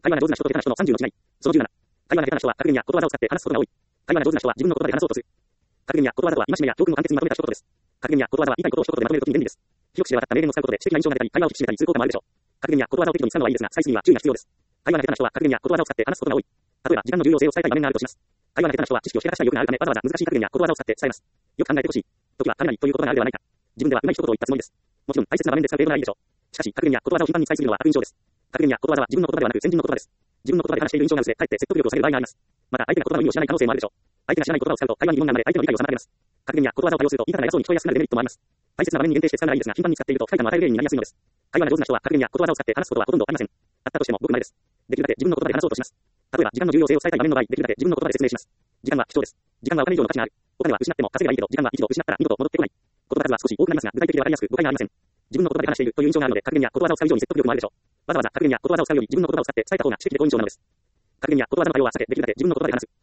会話が上手な人と下手な人の30の違い。その17。会話が下手な人は格言やことわざを使って話すことが多い。会話が上手な人は自分の言葉で話そうとする。格言やことわざとは戒めや教訓を簡潔にまとめた一言です。格言やことわざは言いたいことを一言でまとめるときに便利です。広くして渡った名言を使うことで知的な印象が出たり、会話を引き締めたりする効果もあるでしょう。格言やことわざを適度に使うのはいいですが、最終には注意が必要です。会話が下手な人は格言やことわざを使って話すことが多い。例えば、時間の重要性を伝えたい場面があるとします。会話が下手な人は知識を引き出したい欲があるため、わざわざ難しい格言やことわざを使って伝えます。よく考えてほしい。時は、何々ということがあるではないか。自分ではうまい一言を言ったつもりです。もちろん、大切な場面で使う英語ならいいでしょう。しかし、格言やことわざを頻繁に使いすぎるのは悪印象です。格言やことわざは自分の言葉ではなく先人の言葉です。自分の言葉で話している印象が薄れ、かえって説得力を下げる場合があります。また、相手が言葉の意味を知らない可能性もあるでしょう。相手が知らない言葉を使うと、会話に疑問が生まれ、相手の理解を妨げます。格言やことわざを多用すると、言い方が偉そうに聞こえやすくなるデメリットもあります。大切な場面に限定して使うならいいですが、頻繁に使っていると不快感を与える例になりやすいのです。会話が上手な人は格言やことわざを使って話すことはほとんどありません。あったとしても、ごくないです。できるだけ自分の言葉で話そうとします。例えば、時間の重要性を伝えたい場面の場合、できるだけ自分の言葉で説明します。時間は貴重です。時間はお金以上の価値がある。お金は失っても稼げばいいけど、時間は一度失ったら二度と戻ってこない。言葉数は少し多くなりますが、具体的でわかりやすく誤解がありません。自分の言葉で話しているという印象があるので、格言やことわざを使う以上に説得力もあるでしょう。わざわざ格言やことわざを使うより自分の言葉を使って伝えた方が知的で好印象なのです。格言やことわざの対応は避け、できるだけ自分の言葉で話す。